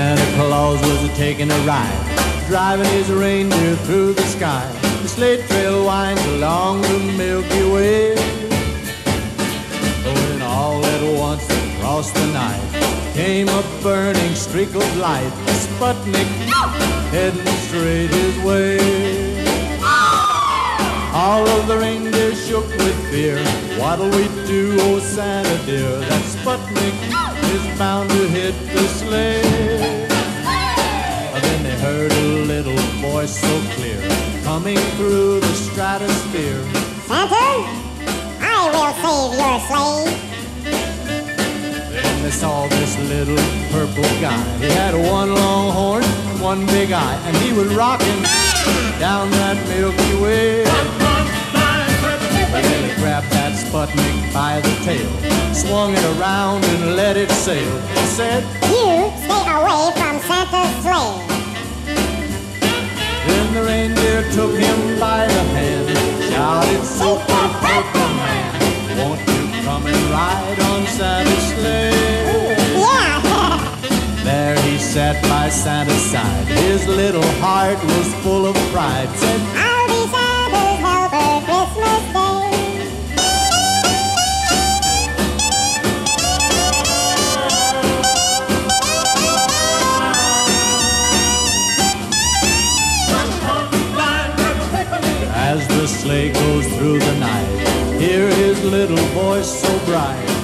Santa Claus was a-taking a ride, driving his reindeer through the sky. The sleigh trail winds along the Milky Way. When all at once across the night came a burning streak of light, a Sputnik heading straight his way. All of the reindeer shook with fear. What'll we do, oh Santa dear? That Sputnik is bound to hit the sleigh. Then they heard a little voice so clear, coming through the stratosphere. Santa, I will save your sleigh. Then they saw this little purple guy. He had one long horn and one big eye, and he was rocking down that Milky Way. Then he grabbed that Sputnik by the tail, swung it around and let it sail. He said, "You stay away from Santa's sleigh." Then the reindeer took him by the hand, shouted, "Super Purple Man, won't you come and ride on Santa's sleigh?" Yeah. There he sat by Santa's side. His little heart was full of pride. Said, "I'll be Santa's helper Christmas Day." as the sleigh goes through the night, hear his little voice so bright.